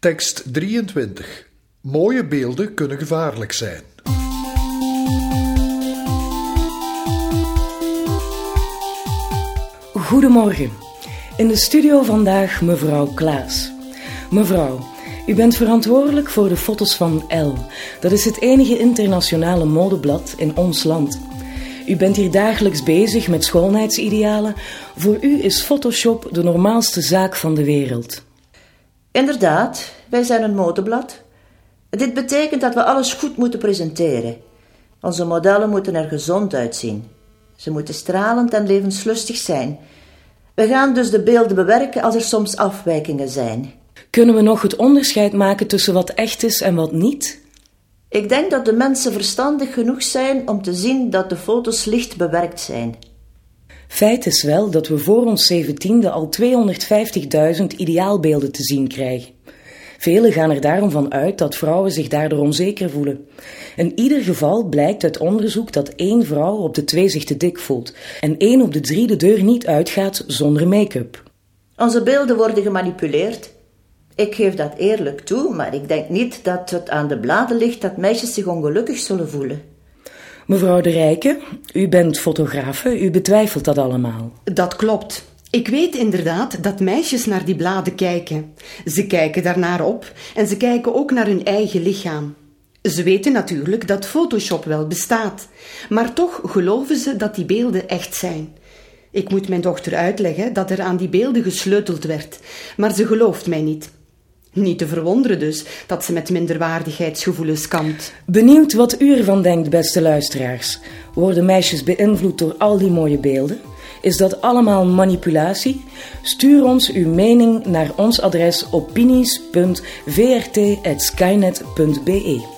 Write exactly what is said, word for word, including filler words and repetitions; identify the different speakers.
Speaker 1: Tekst drieëntwintig. Mooie beelden kunnen gevaarlijk zijn.
Speaker 2: Goedemorgen. In de studio vandaag mevrouw Klaas. Mevrouw, u bent verantwoordelijk voor de foto's van Elle. Dat is het enige internationale modeblad in ons land. U bent hier dagelijks bezig met schoonheidsidealen. Voor u is Photoshop de normaalste zaak van de wereld.
Speaker 3: Inderdaad, wij zijn een modeblad. Dit betekent dat we alles goed moeten presenteren. Onze modellen moeten er gezond uitzien. Ze moeten stralend en levenslustig zijn. We gaan dus de beelden bewerken als er soms afwijkingen zijn.
Speaker 2: Kunnen we nog het onderscheid maken tussen wat echt is en wat niet?
Speaker 3: Ik denk dat de mensen verstandig genoeg zijn om te zien dat de foto's licht bewerkt zijn.
Speaker 2: Feit is wel dat we voor ons zeventiende al tweehonderdvijftigduizend ideaalbeelden te zien krijgen. Velen gaan er daarom van uit dat vrouwen zich daardoor onzeker voelen. In ieder geval blijkt uit onderzoek dat één vrouw op de twee zich te dik voelt en één op de drie de deur niet uitgaat zonder make-up.
Speaker 3: Onze beelden worden gemanipuleerd. Ik geef dat eerlijk toe, maar ik denk niet dat het aan de bladen ligt dat meisjes zich ongelukkig zullen voelen.
Speaker 2: Mevrouw de Rijke, u bent fotografe, u betwijfelt dat allemaal.
Speaker 4: Dat klopt. Ik weet inderdaad dat meisjes naar die bladen kijken. Ze kijken daarnaar op en ze kijken ook naar hun eigen lichaam. Ze weten natuurlijk dat Photoshop wel bestaat, maar toch geloven ze dat die beelden echt zijn. Ik moet mijn dochter uitleggen dat er aan die beelden gesleuteld werd, maar ze gelooft mij niet. Niet te verwonderen dus dat ze met minderwaardigheidsgevoelens kampt.
Speaker 2: Benieuwd wat u ervan denkt, beste luisteraars. Worden meisjes beïnvloed door al die mooie beelden? Is dat allemaal manipulatie? Stuur ons uw mening naar ons adres opinies punt v r t apenstaartje skynet punt b e.